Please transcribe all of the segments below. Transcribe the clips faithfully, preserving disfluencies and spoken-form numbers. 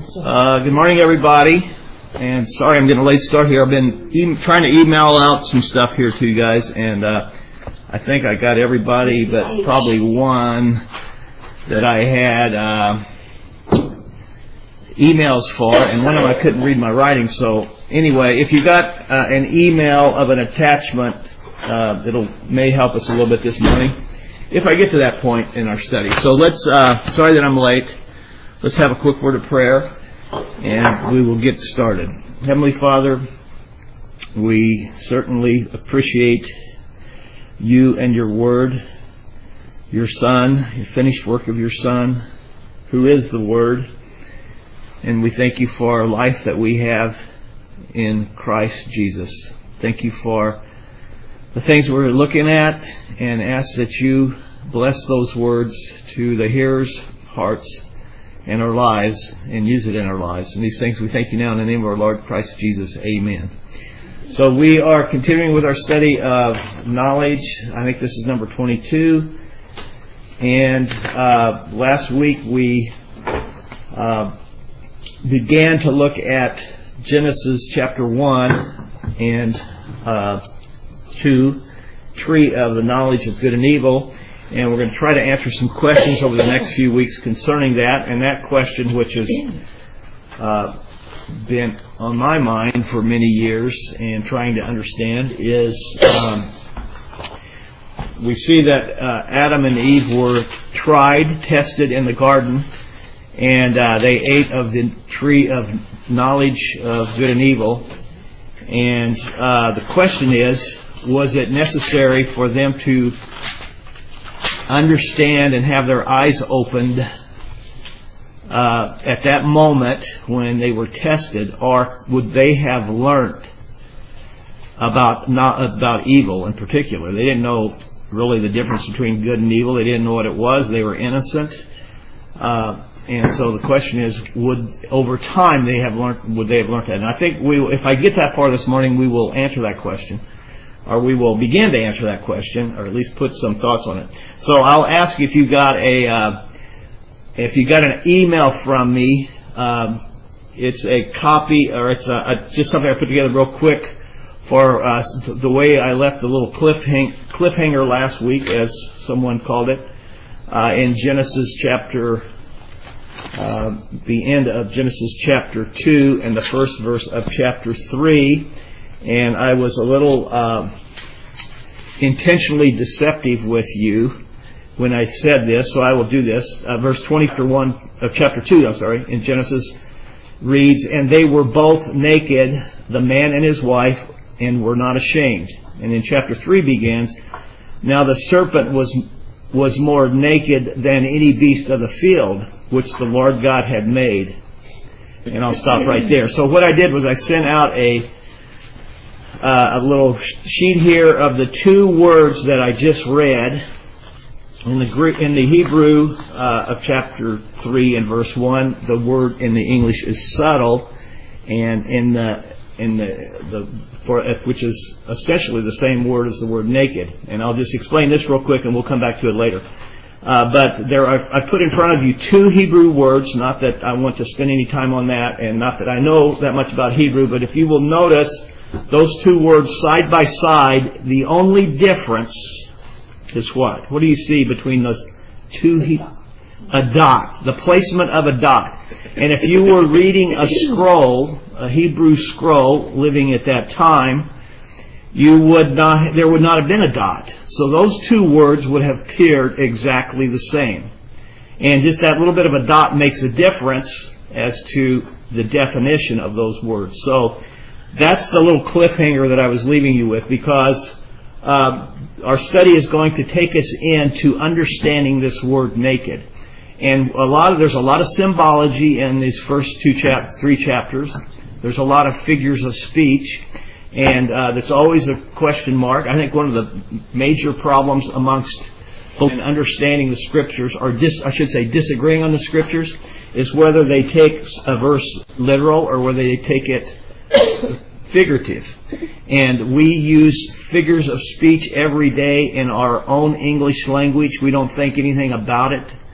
Uh, good morning, everybody. And sorry I'm getting a late start here. I've been e- trying to email out some stuff here to you guys, and uh, I think I got everybody but probably one that I had uh, emails for, and one of them I couldn't read my writing. So anyway, if you got uh, an email of an attachment, uh, it'll may help us a little bit this morning if I get to that point in our study. So let's, uh, sorry that I'm late. Let's have a quick word of prayer, and we will get started. Heavenly Father, we certainly appreciate you and your word, your Son, your finished work of your Son, who is the Word. And we thank you for our life that we have in Christ Jesus. Thank you for the things we're looking at, and ask that you bless those words to the hearers' hearts and our lives, and use it in our lives. And these things we thank you now in the name of our Lord Christ Jesus. Amen. So we are continuing with our study of knowledge. I think this is number twenty-two. And uh, last week we uh, began to look at Genesis chapter one and uh, two, tree of the knowledge of good and evil. And we're going to try to answer some questions over the next few weeks concerning that. And that question, which has uh, been on my mind for many years and trying to understand, is um, we see that uh, Adam and Eve were tried, tested in the garden, and uh, they ate of the tree of knowledge of good and evil. And uh, the question is, was it necessary for them to understand and have their eyes opened uh, at that moment when they were tested, or would they have learned about not about evil in particular? They didn't know really the difference between good and evil. They didn't know what it was. They were innocent, uh, and so the question is, would over time they have learned? Would they have learned that? And I think we, if I get that far this morning, we will answer that question. Or we will begin to answer that question, or at least put some thoughts on it. So I'll ask you if you got a, uh, if you got an email from me. Um, it's a copy, or it's a, a, just something I put together real quick for uh, the way I left the little cliffhang, cliffhanger last week, as someone called it, uh, in Genesis chapter, uh, the end of Genesis chapter two and the first verse of chapter three. And I was a little uh, intentionally deceptive with you when I said this, so I will do this. Uh, verse twenty-one of chapter two, I'm sorry, in Genesis reads, "And they were both naked, the man and his wife, and were not ashamed." And in chapter three begins, "Now the serpent was was more naked than any beast of the field, which the Lord God had made." And I'll stop right there. So what I did was I sent out a Uh, a little sheet here of the two words that I just read in the Greek, in the Hebrew uh, of chapter three and verse one. The word in the English is subtle, and in the in the, the for which is essentially the same word as the word naked. And I'll just explain this real quick, and we'll come back to it later. Uh, but there, are, I put in front of you two Hebrew words. Not that I want to spend any time on that, and not that I know that much about Hebrew. But if you will notice, those two words side by side, the only difference is what? What do you see between those two? He- a dot. The placement of a dot. And if you were reading a scroll, a Hebrew scroll, living at that time, you would not, there would not have been a dot. So those two words would have appeared exactly the same. And just that little bit of a dot makes a difference as to the definition of those words. So that's the little cliffhanger that I was leaving you with, because uh, our study is going to take us into understanding this word naked. And a lot of, there's a lot of symbology in these first two chap- three chapters. There's a lot of figures of speech, and uh, there's always a question mark. I think one of the major problems amongst in understanding the Scriptures, or dis- I should say disagreeing on the Scriptures, is whether they take a verse literal or whether they take it figurative. And we use figures of speech every day in our own English language. We don't think anything about it.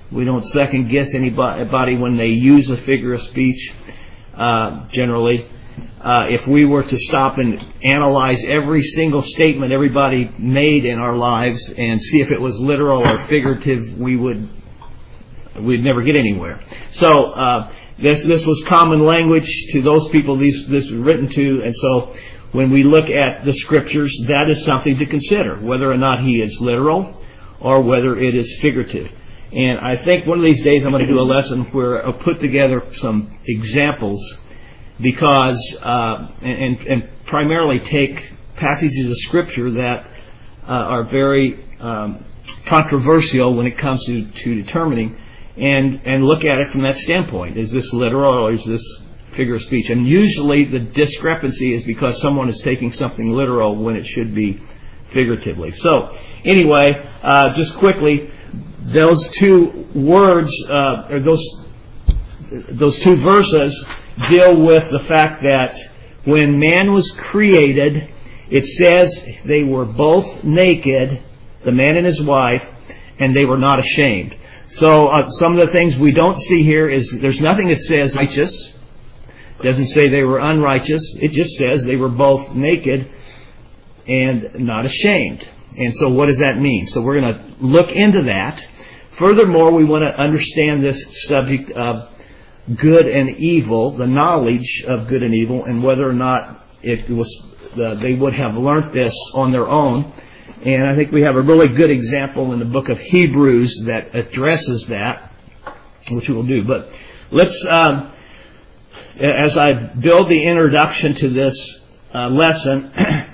We don't second guess anybody when they use a figure of speech, uh, generally. Uh, if we were to stop and analyze every single statement everybody made in our lives and see if it was literal or figurative, we would we'd never get anywhere. So uh, this this was common language to those people these this was written to, and so when we look at the Scriptures, that is something to consider, whether or not he is literal or whether it is figurative. And I think one of these days I'm going to do a lesson where I'll put together some examples, because uh, and, and primarily take passages of Scripture that uh, are very um, controversial when it comes to, to determining, and, and look at it from that standpoint. Is this literal or is this figure of speech? And usually the discrepancy is because someone is taking something literal when it should be figuratively. So anyway, uh, just quickly, those two words, uh, or those those two verses deal with the fact that when man was created, it says they were both naked, the man and his wife, and they were not ashamed. So uh, some of the things we don't see here is there's nothing that says righteous. It doesn't say they were unrighteous. It just says they were both naked and not ashamed. And so what does that mean? So we're going to look into that. Furthermore, we want to understand this subject of good and evil, the knowledge of good and evil, and whether or not it was uh, they would have learnt this on their own. And I think we have a really good example in the book of Hebrews that addresses that, which we will do. But let's, um, as I build the introduction to this uh, lesson,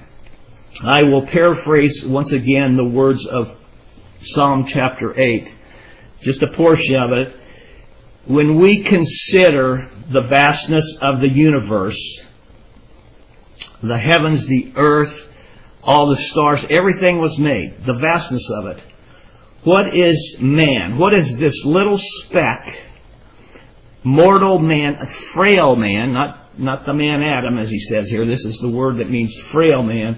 I will paraphrase once again the words of Psalm chapter eight, just a portion of it. When we consider the vastness of the universe, the heavens, the earth, all the stars, everything was made, the vastness of it. What is man? What is this little speck, mortal man, a frail man, not, not the man Adam as he says here, this is the word that means frail man.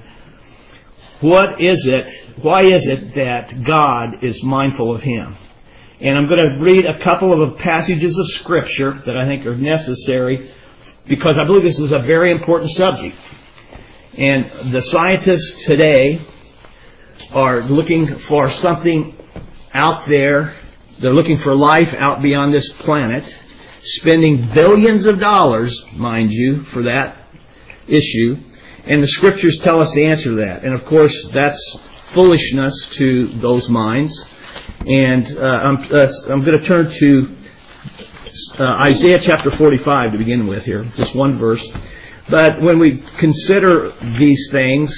What is it, why is it that God is mindful of him? And I'm going to read a couple of passages of Scripture that I think are necessary, because I believe this is a very important subject. And the scientists today are looking for something out there. They're looking for life out beyond this planet, spending billions of dollars, mind you, for that issue. And the Scriptures tell us the answer to that. And of course, that's foolishness to those minds. And uh, I'm, uh, I'm going to turn to uh, Isaiah chapter forty-five to begin with here, just one verse. But when we consider these things,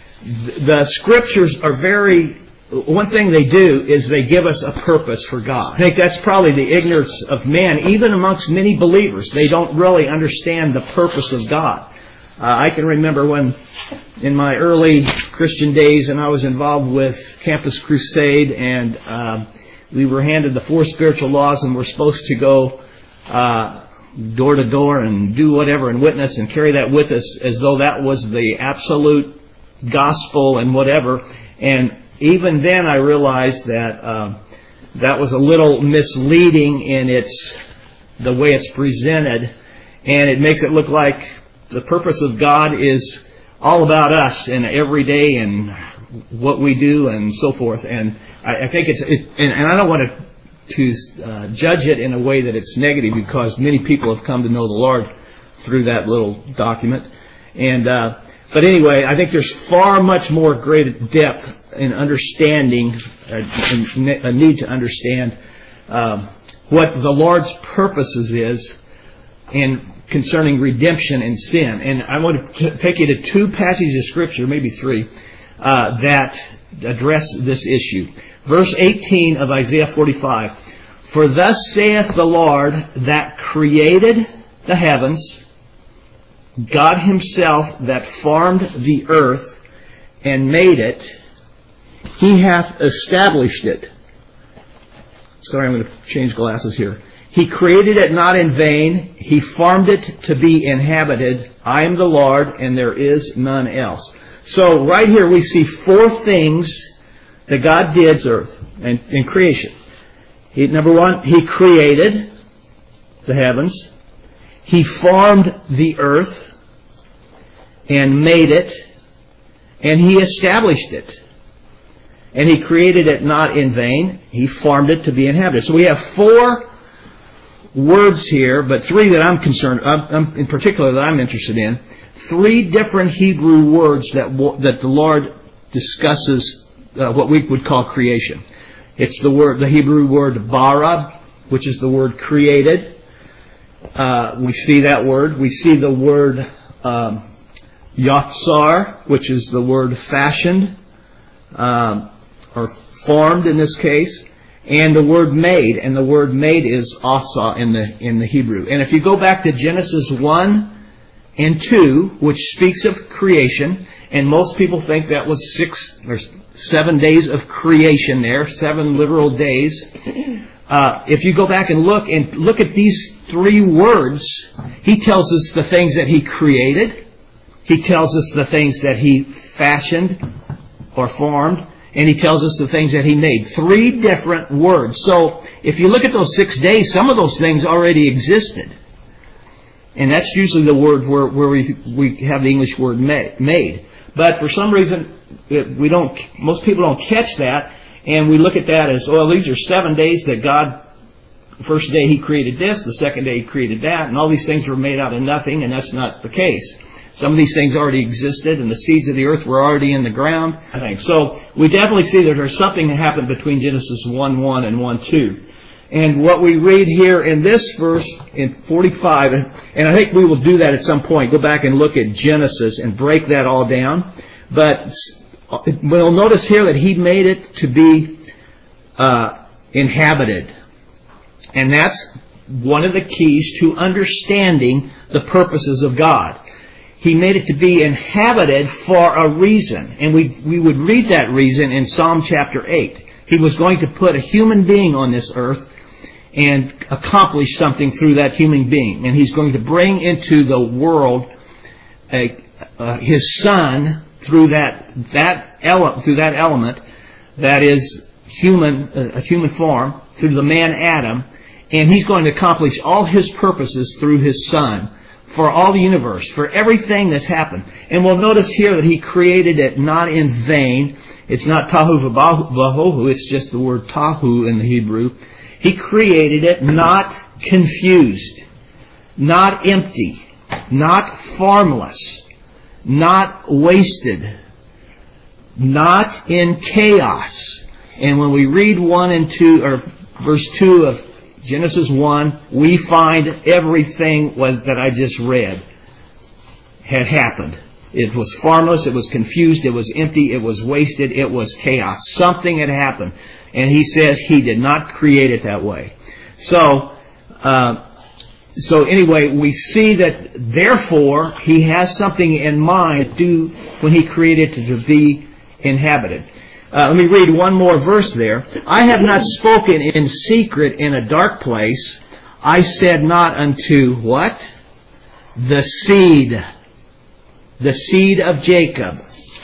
the Scriptures are very... One thing they do is they give us a purpose for God. I think that's probably the ignorance of man, even amongst many believers. They don't really understand the purpose of God. Uh, I can remember when, in my early Christian days, and I was involved with Campus Crusade, and uh, we were handed the four spiritual laws, and we're supposed to go uh, door to door and do whatever and witness and carry that with us as though that was the absolute gospel and whatever. And even then, I realized that uh, that was a little misleading in its the way it's presented, and it makes it look like the purpose of God is all about us and every day and what we do and so forth. And I, I think it's, it, and, and I don't want to to uh, judge it in a way that it's negative, because many people have come to know the Lord through that little document. And uh, but anyway, I think there's far much more great depth in understanding, uh, a need to understand um, what the Lord's purposes is in concerning redemption and sin. And I want to take you to two passages of Scripture, maybe three, uh, that address this issue. Verse eighteen of Isaiah forty-five. For thus saith the Lord that created the heavens, God Himself that formed the earth and made it, He hath established it. Sorry, I'm going to change glasses here. He created it not in vain. He formed it to be inhabited. I am the Lord, and there is none else. So right here we see four things that God did earth and in creation. He, number one, He created the heavens. He formed the earth and made it, and He established it. And He created it not in vain. He formed it to be inhabited. So we have four words here, but three that I'm concerned, I'm, in particular that I'm interested in. Three different Hebrew words that that the Lord discusses uh, what we would call creation. It's the word, the Hebrew word bara, which is the word created. Uh, we see that word. We see the word um, yatsar, which is the word fashioned, um, or formed in this case, and the word made. And the word made is asa in the in the Hebrew. And if you go back to Genesis one and two, which speaks of creation, and most people think that was six or seven days of creation there, seven literal days. Uh, if you go back and look and look at these three words, He tells us the things that He created. He tells us the things that He fashioned or formed. And He tells us the things that He made. Three different words. So, if you look at those six days, some of those things already existed. And that's usually the word where, where we we have the English word made. But for some reason, we don't. Most people don't catch that, and we look at that as, well, these are seven days that God. The first day He created this, the second day He created that, and all these things were made out of nothing, and that's not the case. Some of these things already existed, and the seeds of the earth were already in the ground. I think so. We definitely see that there's something that happened between Genesis one one and one two. And what we read here in this verse, in forty-five, and, and I think we will do that at some point, go back and look at Genesis and break that all down. But we'll notice here that He made it to be uh, inhabited. And that's one of the keys to understanding the purposes of God. He made it to be inhabited for a reason. And we, we would read that reason in Psalm chapter eight. He was going to put a human being on this earth and accomplish something through that human being. And He's going to bring into the world a, uh, His Son through that that ele- through that element that is human, uh, a human form, through the man Adam. And He's going to accomplish all His purposes through His Son for all the universe, for everything that's happened. And we'll notice here that He created it not in vain. It's not tahu v'ahohu, it's just the word tahu in the Hebrew. He created it not confused, not empty, not formless, not wasted, not in chaos. And when we read one and two, or verse two of Genesis one, we find everything that I just read had happened. It was formless, it was confused, it was empty, it was wasted, it was chaos. Something had happened. And He says He did not create it that way. So, uh, so anyway, we see that therefore He has something in mind to do when He created it to be inhabited. Uh, let me read one more verse there. I have not spoken in secret in a dark place. I said not unto what? The seed. The seed of Jacob.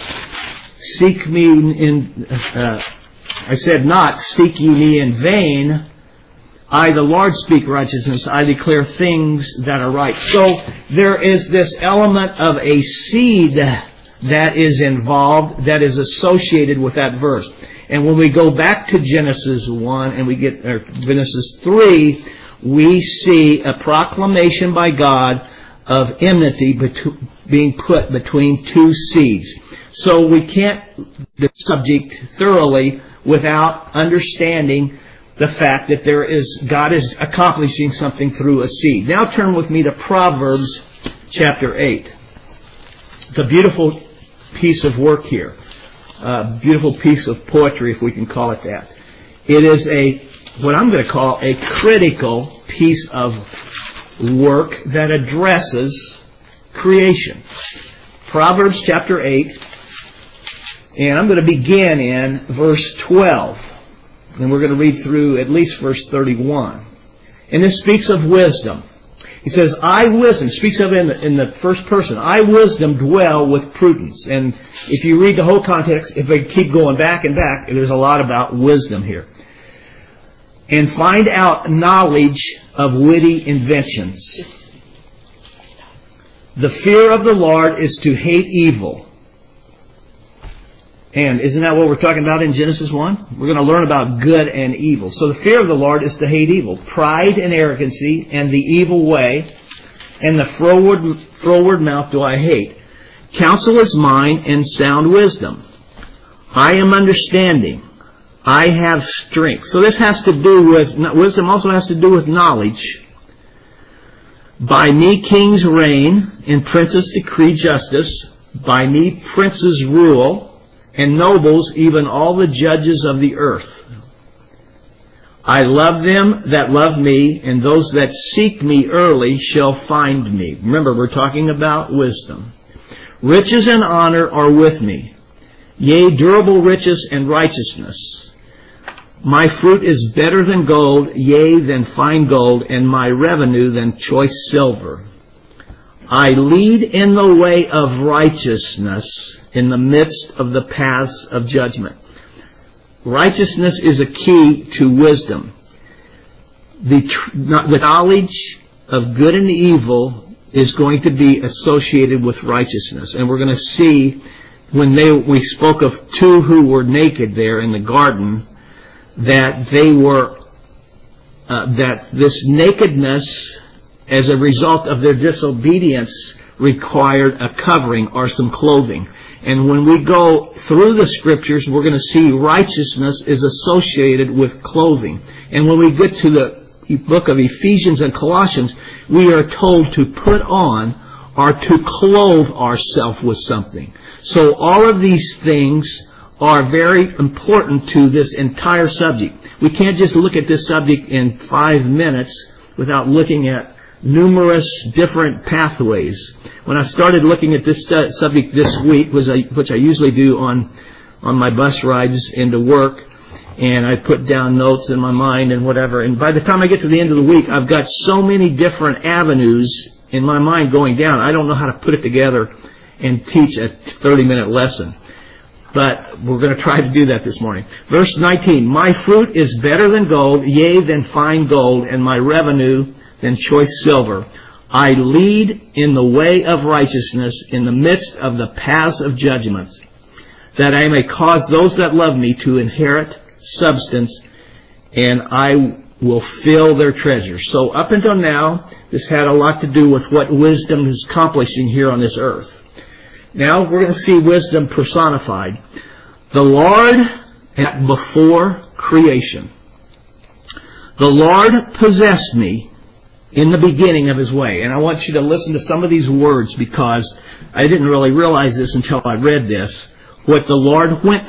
Seek me in... Uh, I said not, seek ye me in vain. I, the Lord, speak righteousness. I declare things that are right. So there is this element of a seed that is involved, that is associated with that verse. And when we go back to Genesis one and we get or Genesis three, we see a proclamation by God of enmity betu- being put between two seeds. So we can't the subject thoroughly without understanding the fact that there is God is accomplishing something through a seed. Now turn with me to Proverbs chapter eight. It's a beautiful piece of work here. A beautiful piece of poetry, if we can call it that. It is a, what I'm going to call a critical piece of work that addresses creation. Proverbs chapter eight, and I'm going to begin in verse twelve. And we're going to read through at least verse thirty-one. And this speaks of wisdom. He says, I wisdom, speaks of it in the, in the first person, I wisdom dwell with prudence. And if you read the whole context, if I keep going back and back, there's a lot about wisdom here. and find out knowledge of witty inventions. The fear of the Lord is to hate evil. And isn't that what we're talking about in Genesis one? We're going to learn about good and evil. So the fear of the Lord is to hate evil. Pride and arrogancy and the evil way and the froward, froward mouth do I hate. Counsel is mine and sound wisdom. I am understanding. I have strength. So this has to do with, wisdom also has to do with knowledge. By me kings reign and princes decree justice. By me princes rule and nobles, even all the judges of the earth. I love them that love me, and those that seek me early shall find me. Remember, we're talking about wisdom. Riches and honor are with me, yea, durable riches and righteousness. My fruit is better than gold, yea, than fine gold, and my revenue than choice silver. I lead in the way of righteousness in the midst of the paths of judgment. Righteousness is a key to wisdom. The, the knowledge of good and evil is going to be associated with righteousness. And we're going to see when they, we spoke of two who were naked there in the garden, that they were, uh, that this nakedness, as a result of their disobedience, required a covering or some clothing. And when we go through the Scriptures, we're going to see righteousness is associated with clothing. And when we get to the book of Ephesians and Colossians, we are told to put on or to clothe ourselves with something. So all of these things are very important to this entire subject. We can't just look at this subject in five minutes without looking at numerous different pathways. When I started looking at this subject this week, which I, which I usually do on on my bus rides into work, and I put down notes in my mind and whatever, and by the time I get to the end of the week, I've got so many different avenues in my mind going down, I don't know how to put it together and teach a thirty-minute lesson. But we're going to try to do that this morning. Verse nineteen, my fruit is better than gold, yea, than fine gold, and my revenue than choice silver. I lead in the way of righteousness in the midst of the paths of judgment, that I may cause those that love me to inherit substance, and I will fill their treasures. So up until now, this had a lot to do with what wisdom is accomplishing here on this earth. Now we're going to see wisdom personified. The Lord before creation. The Lord possessed me in the beginning of His way. And I want you to listen to some of these words, because I didn't really realize this until I read this, what the Lord went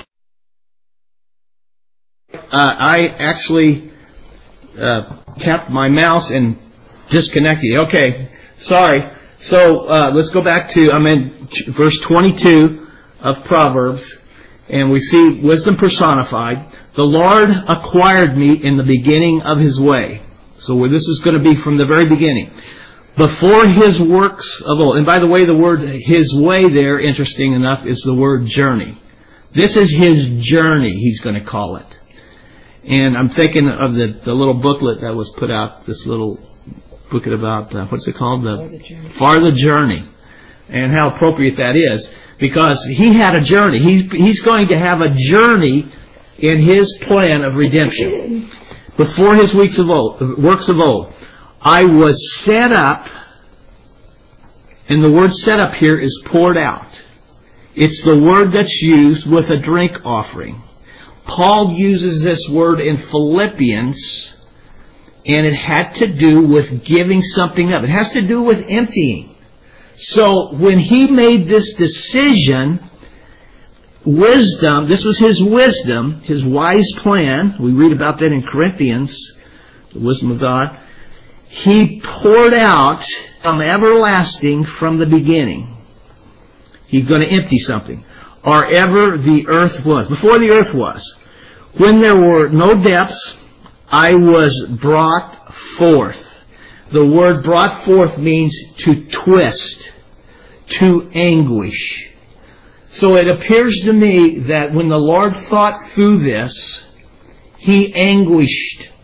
through. Uh, I actually uh, tapped my mouse and disconnected. Okay, sorry. So uh, let's go back to, I'm in verse twenty-two of Proverbs, and we see wisdom personified. The Lord acquired me in the beginning of His way. So this is going to be from the very beginning. Before His works of old. And by the way, the word His way there, interesting enough, is the word journey. This is His journey, He's going to call it. And I'm thinking of the, the little booklet that was put out, this little booklet about, uh, what's it called? The Farther Journey. Farther Journey. And how appropriate that is. Because He had a journey. He's, he's going to have a journey in His plan of redemption. Before His weeks of old, works of old, I was set up, and the word set up here is poured out. It's the word that's used with a drink offering. Paul uses this word in Philippians, and it had to do with giving something up. It has to do with emptying. So when he made this decision, wisdom, this was his wisdom, his wise plan. We read about that in Corinthians, the wisdom of God. He poured out from everlasting from the beginning. He's going to empty something. Or ever the earth was. Before the earth was. When there were no depths, I was brought forth. The word brought forth means to twist, to anguish. So it appears to me that when the Lord thought through this, He anguished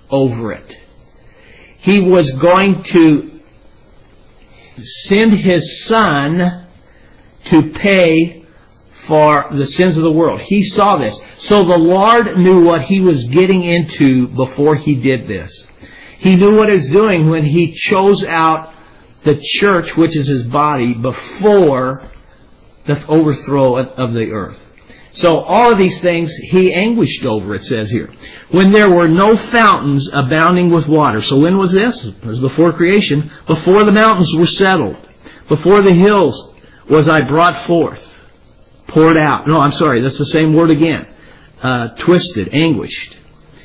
over it. He was going to send His Son to pay for the sins of the world. He saw this. So the Lord knew what He was getting into before He did this. He knew what He was doing when He chose out the church, which is His body, before the overthrow of the earth. So all of these things He anguished over, it says here. When there were no fountains abounding with water. So when was this? It was before creation. Before the mountains were settled. Before the hills was I brought forth. Poured out. No, I'm sorry. That's the same word again. Uh, twisted, anguished.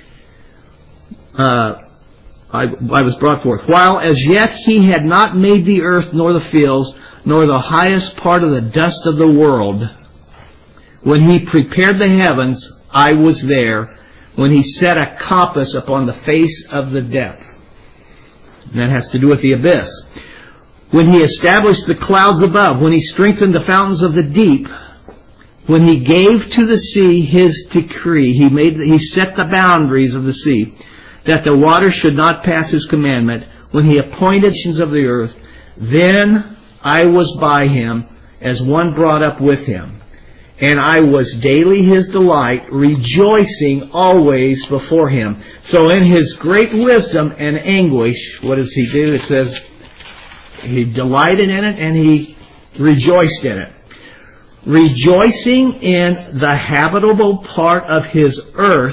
Uh, I, I was brought forth. While as yet He had not made the earth nor the fields, nor the highest part of the dust of the world. When He prepared the heavens, I was there. When He set a compass upon the face of the depth. And that has to do with the abyss. When He established the clouds above. When He strengthened the fountains of the deep. When He gave to the sea His decree. He made, He set the boundaries of the sea, that the water should not pass His commandment. When He appointed nations of the earth, then I was by Him as one brought up with Him. And I was daily His delight, rejoicing always before Him. So in His great wisdom and anguish, what does He do? It says He delighted in it and He rejoiced in it. Rejoicing in the habitable part of His earth,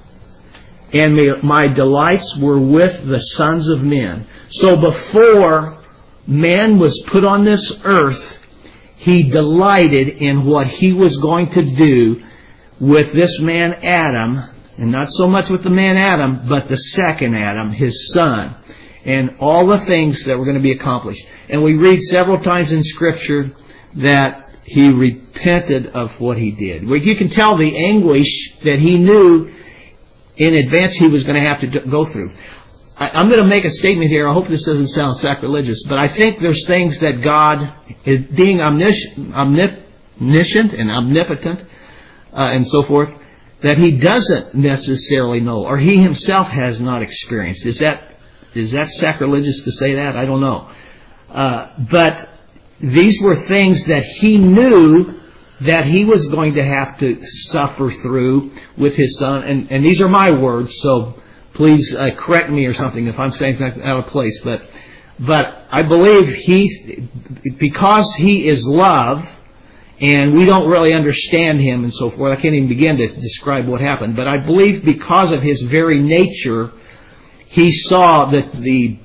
and my delights were with the sons of men. So before man was put on this earth, He delighted in what He was going to do with this man Adam, and not so much with the man Adam, but the second Adam, His son, and all the things that were going to be accomplished. And we read several times in Scripture that He repented of what He did. You can tell the anguish that He knew in advance He was going to have to go through. I'm going to make a statement here. I hope this doesn't sound sacrilegious, but I think there's things that God, being omniscient, omniscient and omnipotent uh, and so forth, that He doesn't necessarily know, or He Himself has not experienced. Is that is that sacrilegious to say that? I don't know. Uh, but these were things that He knew that He was going to have to suffer through with His Son. And, and these are my words, so please uh, correct me or something if I'm saying that out of place. But but I believe He, because He is love, and we don't really understand Him and so forth. I can't even begin to describe what happened. But I believe because of His very nature, He saw that the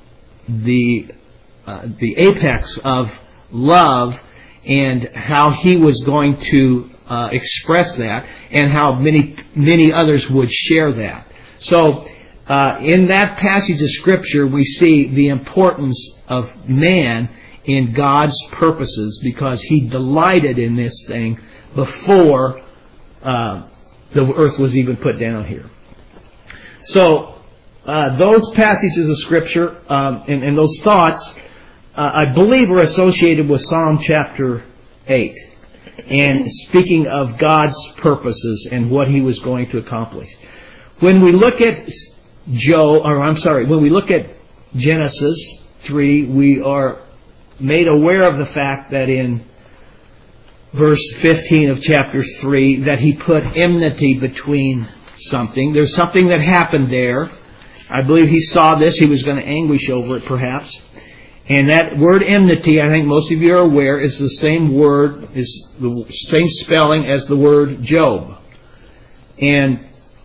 the uh, the apex of love and how He was going to uh, express that, and how many many others would share that. So, uh, in that passage of Scripture, we see the importance of man in God's purposes, because He delighted in this thing before uh, the earth was even put down here. So, uh, those passages of Scripture um, and, and those thoughts, uh, I believe, are associated with Psalm chapter eight, and speaking of God's purposes and what He was going to accomplish. When we look at Job, or I'm sorry, when we look at Genesis three, we are made aware of the fact that in verse fifteen of chapter three, that He put enmity between something. There's something that happened there. I believe He saw this. He was going to anguish over it, perhaps. And that word enmity, I think most of you are aware, is the same word, is the same spelling as the word Job. And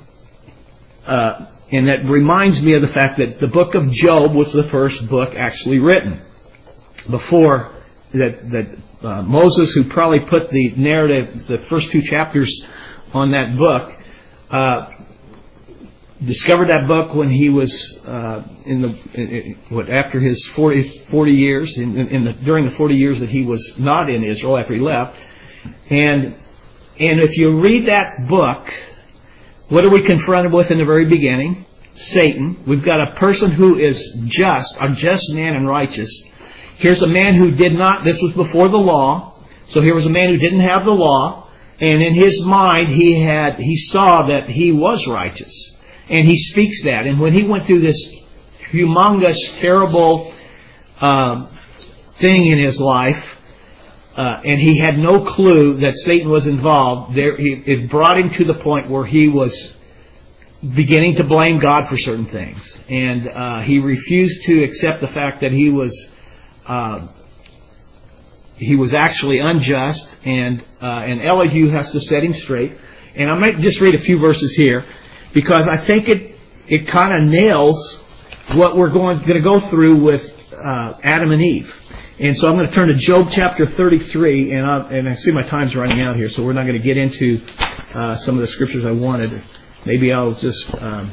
uh, and that reminds me of the fact that the book of Job was the first book actually written. Before that, that uh, Moses, who probably put the narrative, the first two chapters on that book, uh, discovered that book when he was uh, in the in, what after his forty, forty years in, in the during the forty years that he was not in Israel after he left, and and if you read that book, what are we confronted with in the very beginning? Satan. We've got a person who is just, a just man and righteous. Here's a man who did not. This was before the law, so here was a man who didn't have the law, and in his mind he had he saw that he was righteous. And he speaks that. And when he went through this humongous, terrible uh, thing in his life, uh, and he had no clue that Satan was involved, there, he, it brought him to the point where he was beginning to blame God for certain things. And uh, he refused to accept the fact that he was uh, he was actually unjust, and uh, and Elihu has to set him straight. And I might just read a few verses here, because I think it it kind of nails what we're going, going to go through with uh, Adam and Eve. And so I'm going to turn to Job chapter thirty-three, and I, and I see my time's running out here, so we're not going to get into uh, some of the scriptures I wanted. Maybe I'll just um,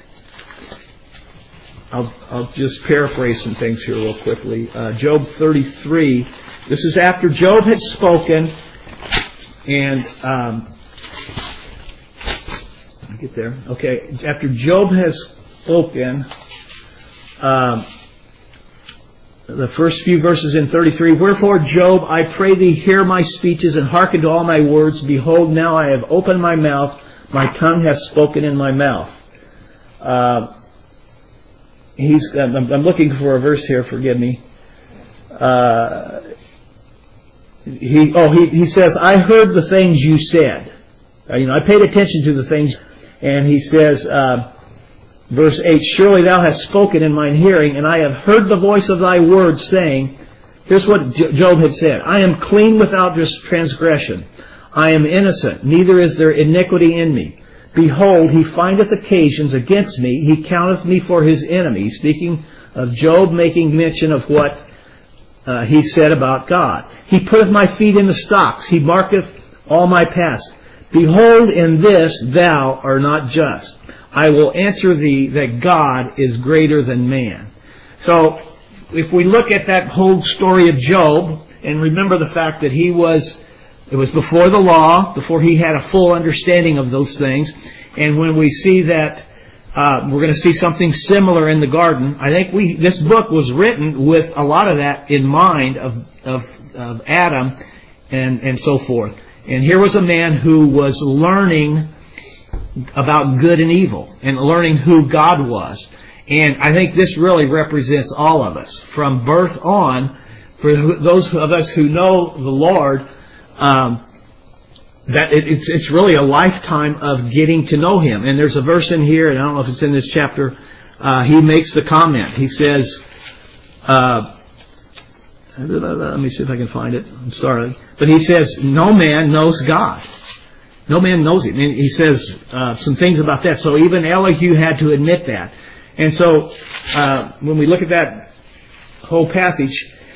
I'll I'll just paraphrase some things here real quickly. Uh, Job thirty-three. This is after Job had spoken, and um, I'll get there. Okay, after Job has spoken, um, the first few verses in thirty-three. Wherefore, Job, I pray thee, hear my speeches and hearken to all my words. Behold, now I have opened my mouth; my tongue hath spoken in my mouth. Uh, he's. I'm, I'm looking for a verse here. Forgive me. Uh, he. Oh, he. He says, I heard the things you said. Uh, you know, I paid attention to the things, and he says, uh, verse eight. Surely thou hast spoken in mine hearing, and I have heard the voice of thy words, saying. Here's what Job had said: I am clean without transgression. I am innocent, neither is there iniquity in me. Behold, he findeth occasions against me, he counteth me for his enemy. Speaking of Job, making mention of what uh, he said about God. He putteth my feet in the stocks, he marketh all my paths. Behold, in this thou art not just. I will answer thee that God is greater than man. So, if we look at that whole story of Job, and remember the fact that he was It was before the law, before he had a full understanding of those things. And when we see that, uh, we're going to see something similar in the garden. I think we this book was written with a lot of that in mind of of, of Adam and, and so forth. And here was a man who was learning about good and evil and learning who God was. And I think this really represents all of us. From birth on, for those of us who know the Lord, Um, that it, it's, it's really a lifetime of getting to know Him. And there's a verse in here, and I don't know if it's in this chapter, uh, he makes the comment. He says, uh, let me see if I can find it. I'm sorry. But he says, no man knows God. No man knows Him. And he says uh, some things about that. So even Elihu had to admit that. And so uh, when we look at that whole passage,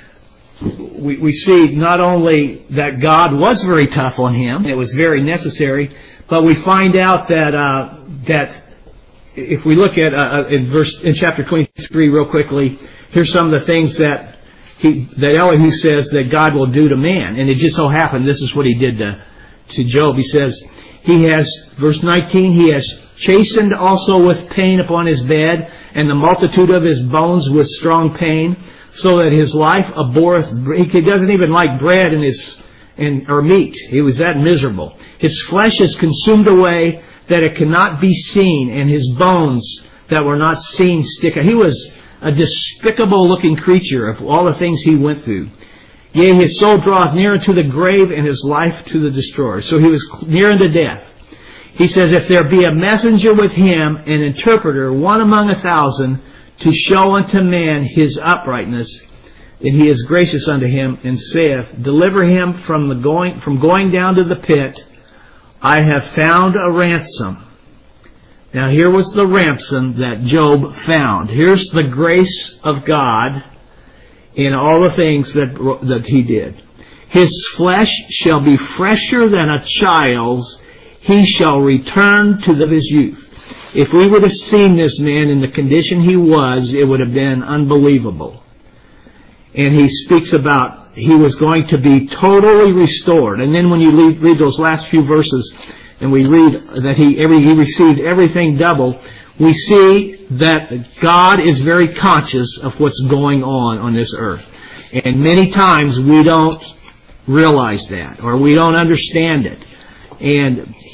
We, we see not only that God was very tough on him, it was very necessary, but we find out that uh, that if we look at uh, in verse in chapter twenty-three real quickly, here's some of the things that he that Elihu says that God will do to man, and it just so happened this is what he did to to Job. He says he has verse nineteen. He has chastened also with pain upon his bed, and the multitude of his bones with strong pain. So that his life abhorreth, he doesn't even like bread and his and or meat. He was that miserable. His flesh is consumed away that it cannot be seen, and his bones that were not seen stick out. He was a despicable looking creature of all the things he went through. Yea, his soul draweth near unto the grave, and his life to the destroyer. So he was near unto death. He says, if there be a messenger with him, an interpreter, one among a thousand, to show unto man his uprightness, and he is gracious unto him, and saith, deliver him from the going from going down to the pit. I have found a ransom. Now here was the ransom that Job found. Here's the grace of God in all the things that that he did. His flesh shall be fresher than a child's. He shall return to the, his youth. If we would have seen this man in the condition he was, it would have been unbelievable. And he speaks about he was going to be totally restored. And then when you read, read those last few verses, and we read that he every he received everything double, we see that God is very conscious of what's going on on this earth. And many times we don't realize that, or we don't understand it. And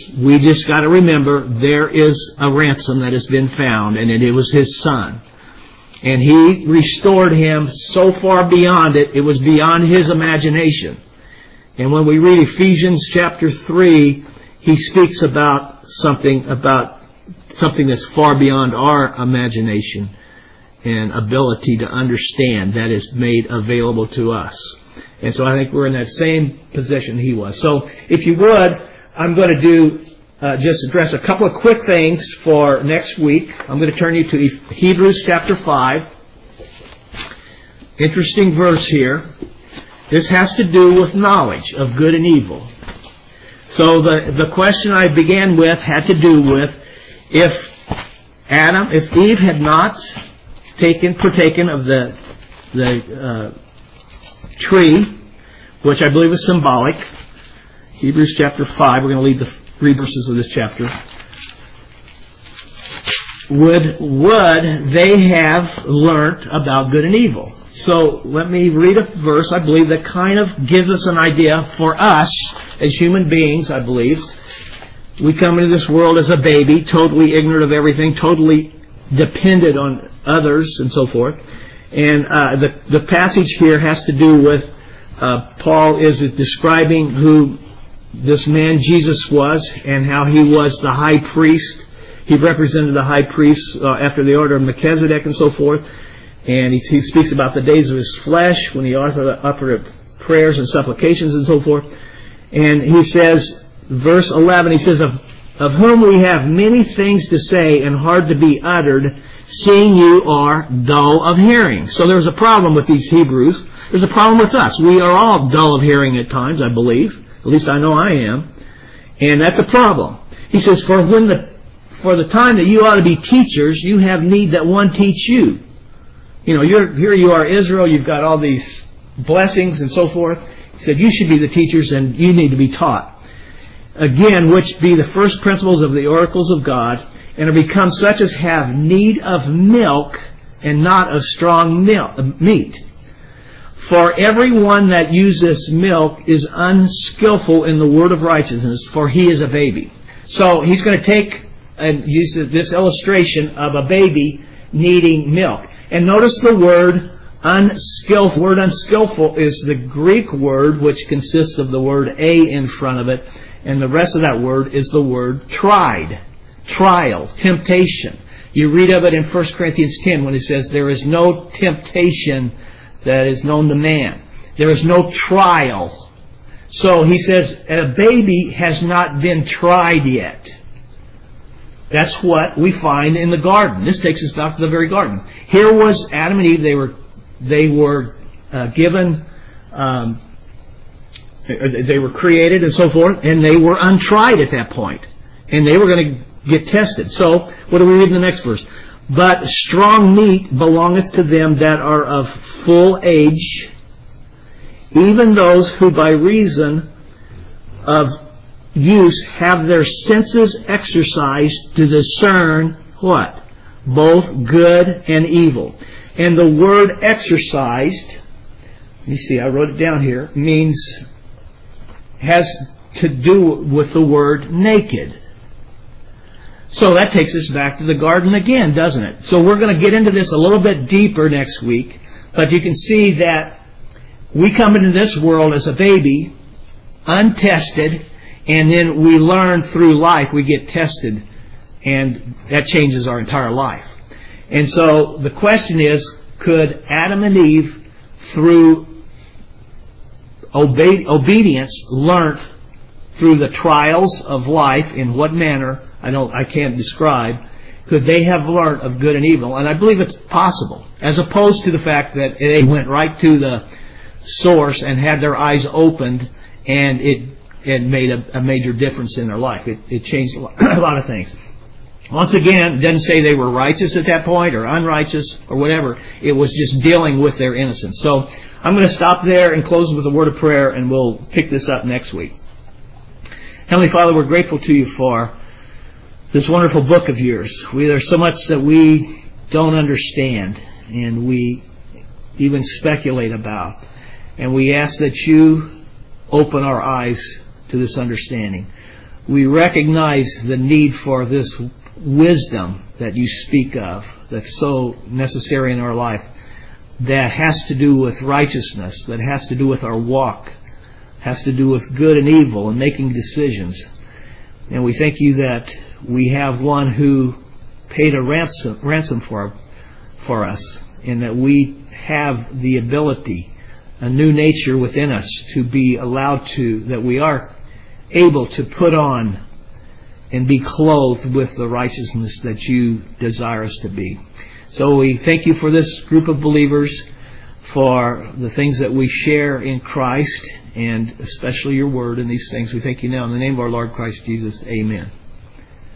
we just got to remember there is a ransom that has been found, and it was His Son. And He restored him so far beyond it, it was beyond his imagination. And when we read Ephesians chapter three, he speaks about something about something that's far beyond our imagination and ability to understand, that is made available to us. And so I think we're in that same position he was. So if you would, I'm going to do uh, just address a couple of quick things for next week. I'm going to turn you to Hebrews chapter five. Interesting verse here. This has to do with knowledge of good and evil. So the, the question I began with had to do with if Adam, if Eve had not taken, partaken of the the uh, tree, which I believe is symbolic. Hebrews chapter five, we're going to read the three verses of this chapter. Would, would they have learnt about good and evil? So let me read a verse, I believe, that kind of gives us an idea for us as human beings, I believe. We come into this world as a baby, totally ignorant of everything, totally dependent on others and so forth. And uh, the, the passage here has to do with, uh, Paul is describing who this man Jesus was and how he was the high priest. He represented the high priest uh, after the order of Melchizedek and so forth. And he, he speaks about the days of his flesh when he offered prayers and supplications and so forth. And he says, verse eleven, he says, of, of whom we have many things to say and hard to be uttered, seeing you are dull of hearing. So there's a problem with these Hebrews. There's a problem with us. We are all dull of hearing at times, I believe. At least I know I am. And that's a problem. He says, for when the for the time that you ought to be teachers, you have need that one teach you. You know, you're, here you are, Israel, you've got all these blessings and so forth. He said, you should be the teachers and you need to be taught. Again, which be the first principles of the oracles of God, and are become such as have need of milk and not of strong milk, meat. For everyone that uses milk is unskillful in the word of righteousness, for he is a baby. So he's going to take and use this illustration of a baby needing milk. And notice the word unskillful. The word unskillful is the Greek word which consists of the word a in front of it. And the rest of that word is the word tried. Trial, temptation. You read of it in First Corinthians ten when it says, there is no temptation that is known to man. There is no trial. So he says, a baby has not been tried yet. That's what we find in the garden. This takes us back to the very garden. Here was Adam and Eve. They were they were uh, given, um, they were created and so forth, and they were untried at that point. And they were going to get tested. So, what do we read in the next verse? But strong meat belongeth to them that are of full age, even those who by reason of use have their senses exercised to discern what? Both good and evil. And the word exercised, let me see, I wrote it down here, means, has to do with the word naked. So that takes us back to the garden again, doesn't it? So we're going to get into this a little bit deeper next week, but you can see that we come into this world as a baby, untested, and then we learn through life, we get tested, and that changes our entire life. And so the question is, could Adam and Eve, through obe- obedience, learn through the trials of life, in what manner, I don't, I can't describe, could they have learned of good and evil? And I believe it's possible, as opposed to the fact that they went right to the source and had their eyes opened, and it it made a, a major difference in their life. It, it changed a lot, a lot of things. Once again, it doesn't say they were righteous at that point or unrighteous or whatever. It was just dealing with their innocence. So I'm going to stop there and close with a word of prayer, and we'll pick this up next week. Heavenly Father, we're grateful to you for this wonderful book of yours. We, there's so much that we don't understand and we even speculate about. And we ask that you open our eyes to this understanding. we recognize the need for this wisdom that you speak of, that's so necessary in our life, that has to do with righteousness, that has to do with our walk, has to do with good and evil and making decisions. And we thank you that we have one who paid a ransom, ransom for, for us, and that we have the ability, a new nature within us, to be allowed to, that we are able to put on and be clothed with the righteousness that you desire us to be. So we thank you for this group of believers, for the things that we share in Christ, and especially your word and these things. We thank you now in the name of our Lord Christ Jesus. Amen.